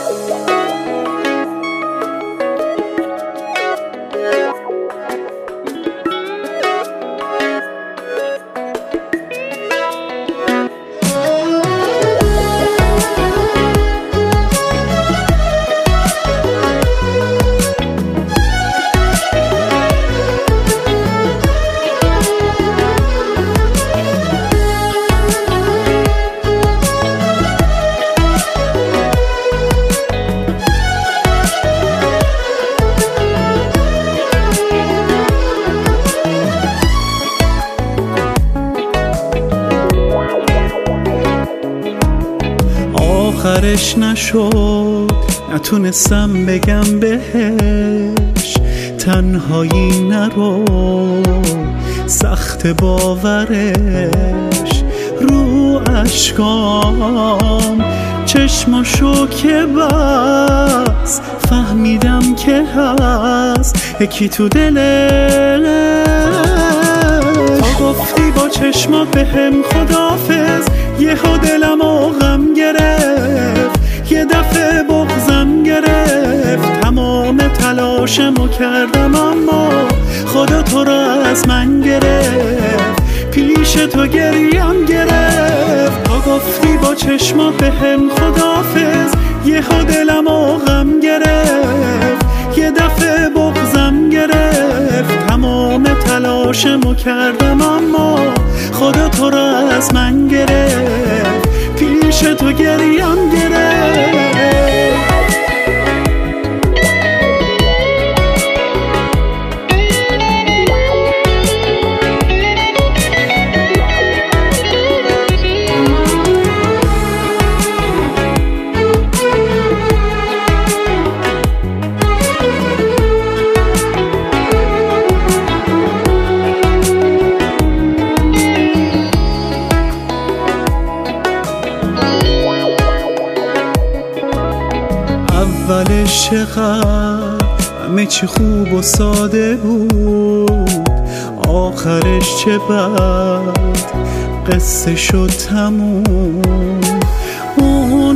آخرش نشد، نتونستم بگم بهش تنهایی نرو، سخت باورش رو اشکام چشماشو که بس فهمیدم که هست یکی تو دلش. تا گفتی با چشمات بهم خداحافظ، یهو دلم و غم گرفت، یه دفعه بغضم گرفت، تمام تلاشمو کردم اما خدا تو را از من گرفت، پیش تو گریم گرفت. تا گفتی با چشمات بهم خداحافظ، یهو دلم و غم گرفت، یه دفعه بغضم گرفت، تمام تلاشمو کردم اما خدا تو را از من گرفت، پیش تو گریم گرفت. اولش چقدر همه چی خوب و ساده بود، آخرش چه بد قصه شد تموم. اون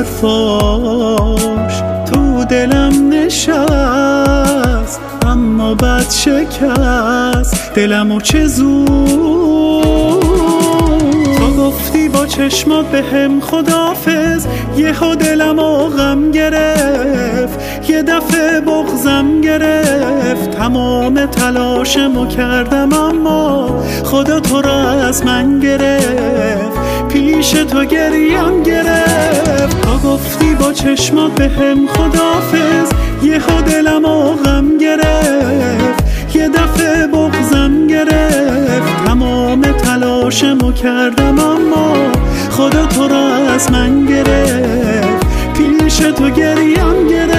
حرفاش تو دلم نشست، اما بد شکست دلمو چه زود. تا گفتی با چشمات بهم خداحافظ، یهو دلم و غم گرفت، یه دفعه بغضم گرفت، تمام تلاشمو کردم اما خدا تو را از من گرفت، پیش تو گریم گرفت. تا گفتی با چشمات بهم خداحافظ، یهو دلم و غم گرفت، یه دفعه بغضم گرفت، تمام تلاشمو کردم اما خدا تو را از من گرفت، پیش تو گریم گرفت.